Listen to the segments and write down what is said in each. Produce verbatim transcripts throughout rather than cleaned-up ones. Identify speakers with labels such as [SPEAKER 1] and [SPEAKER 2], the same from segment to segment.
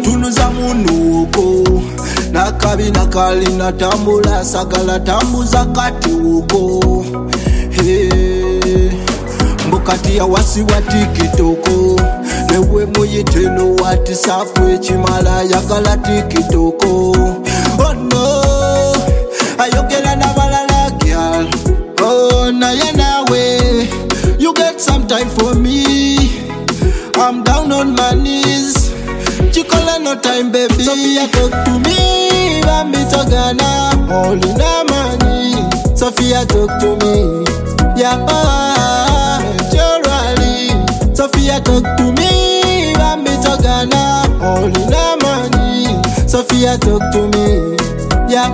[SPEAKER 1] tunuza munuko nakabi nakali natambula sagala tambuza katuko hey. Mbukati ya wasi wa tikitoko newe muyiteno wati safu echimala yakala tikitoko. Oh no, ayogela na balala girl. Oh na ya nawe, you get some time for me. I'm down on my knees. Chikola no time baby. Sophia talk to me, bambi togana. All in a money. Sophia talk to me, yeah. Naturally. Sophia talk to me, bambi togana. All in a money. Sophia talk to me, yeah.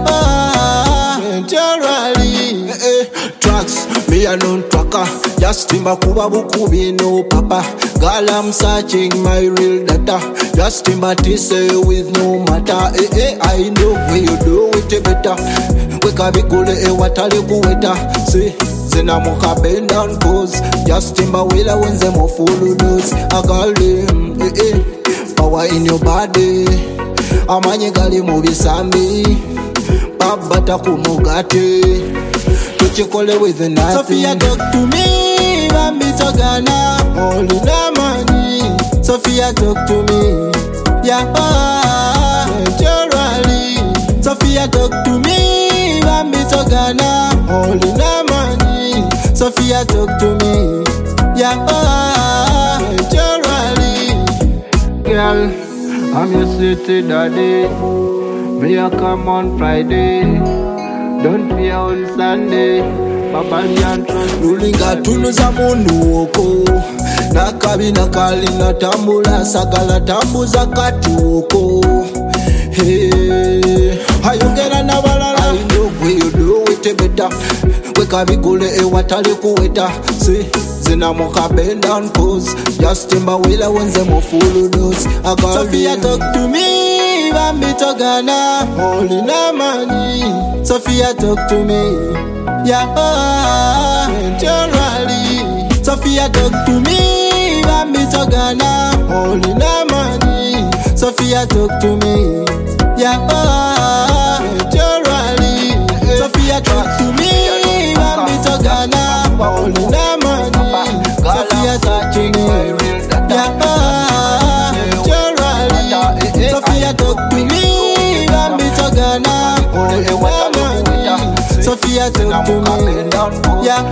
[SPEAKER 1] Naturally. Eh, eh. Tracks, me a non tracker. Just timba kuba bukubi no papa. Girl, I'm searching my real data. Just timba tise with no matter. Eh eh, I know where you do it better. Weka bikule e watale kuweta. See, zena moka bend down pose. Just timba wila wenze mo follow those. I got them, eh eh. Power in your body. Amanye gali mobi sambi. Babata kumugate. Chikole with the night. Sophia talk to me, bambi togana. All in the money. Sophia talk to me, yeah. Naturally. Sophia talk to me, bambi togana. All in the money. Sophia talk to me, yeah. Naturally.
[SPEAKER 2] Girl, I'm your city daddy. May I come on Friday? Don't be on Sunday. Papa can't trust me.
[SPEAKER 1] Rulinga tunuza munuko nakabi nakali natambula sagala tambuza katuko. Hey, ayongera na balala. I know where you do it better. Weka bigule e watale kuweta. See, zina moka bend down pose. Just timba wila wenze mo follow those. I got Sophia talk to me, bambi togana. All in a money. Sophia talk to me, yeah. Naturally. Sophia talk to me, bambi togana. All in a money. Sophia talk to me, yeah. Naturally. Sophia talk to me, bambi togana. All in a money. Sophia talk to me, yeah. Naturally. Sophia talk to me, bambi togana. All in a money. Sophia talk to me, yeah.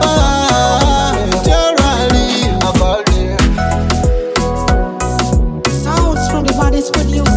[SPEAKER 1] Naturally.
[SPEAKER 3] Sounds from the body studio.